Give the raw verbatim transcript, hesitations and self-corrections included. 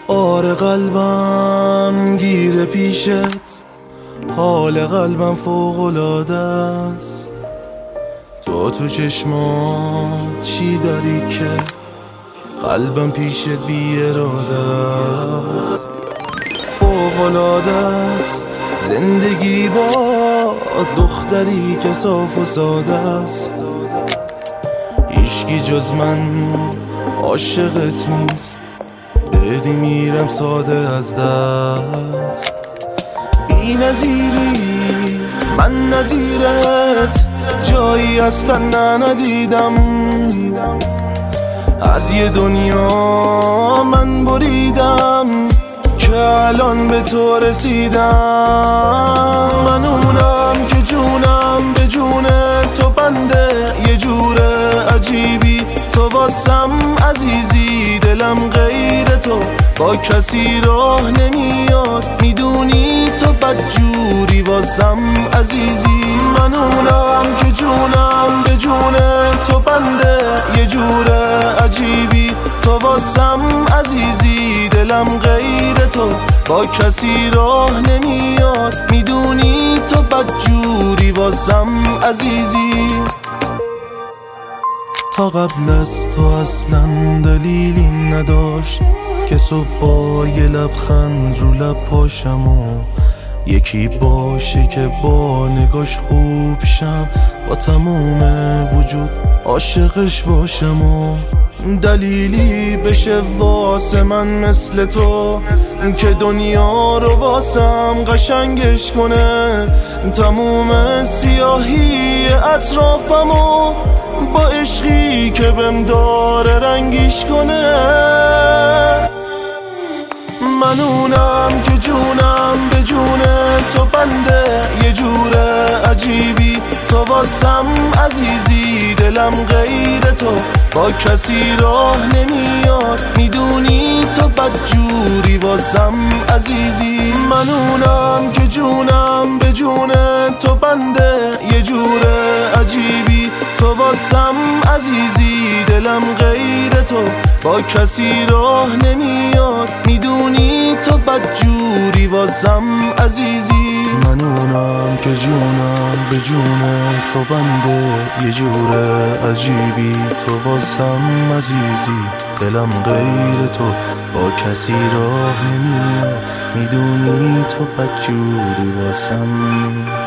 آره قلبم گیره پیشت، حال قلبم فوق‌العاده است. تو تو چشمات چی داری که قلبم پیشت بی اراده است. فوق‌العاده است زندگی با دختری که صاف و ساده است. هیچکی جز من عاشقت نیست، بدی میرم ساده از دست. بی نظیری من نظیرت جایی اصلا ندیدم. از یه دنیا من بریدم که الان به تو رسیدم. من اونم که جونم به جون تو بنده، یه جوره عجیبی تو واسم عزیزی. دلم غیر تو با کسی راه نمیاد، میدونی تو بدجوری واسم عزیزی. من اونم که جونم به جون تو بنده، یه جوره عجیبی تو واسم عزیزی. دلم غیر تو با کسی راه نمیاد، میدونی تو بدجوری واسم عزیزی. تا قبل از تو اصلا دلیلی نداشت که صبح با یه لبخند رو لب پاشم و یکی باشه که با نگاش خوب شم، با تموم وجود عاشقش باشم و دلیلی بشه واسه من مثل تو که دنیا رو واسم قشنگش کنه. تموم سیاهی اطرافمو با عشقی که بهم داره رنگیش کنه. من اونم که جونم به جون تو بنده، یه جوره عجیبی تو واسم عزیزی. دلم غیر تو با کسی راه نمیاد، میدونی تو بدجوری واسم عزیزی. من اونم که جونم به جون تو بنده، یه جوره عجیبی تو واسم عزیزی. دلم غیر تو با کسی راه نمیاد، میدونی تو بدجوری واسم عزیزی. من اونم که جونم به جون تو بنده، یه جوره عجیبی تو واسم عزیزی. دلم غیر تو با کسی راه نمیاد، میدونی تو بدجوری واسم